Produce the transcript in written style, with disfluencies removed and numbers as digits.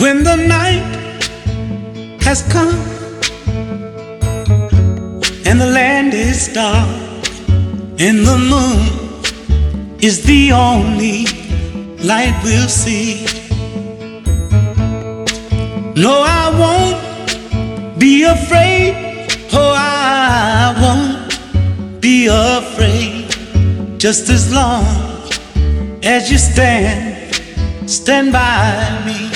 When the night has come and the land is dark and the moon is the only light we'll see. No, I won't be afraid. Oh, I won't be afraid. Just as long as you stand by me.